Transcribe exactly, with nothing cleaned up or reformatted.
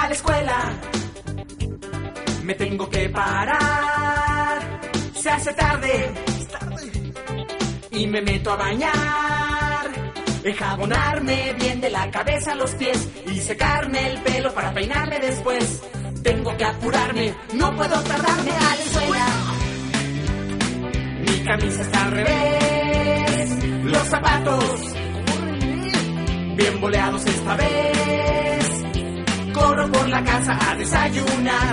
a la escuela. Me tengo que parar, se hace tarde, y me meto a bañar, enjabonarme bien de la cabeza a los pies y secarme el pelo para peinarme después. Tengo que apurarme, no puedo tardarme a la escuela. Mi camisa está al revés, los zapatos bien boleados esta vez. Corro por la casa a desayunar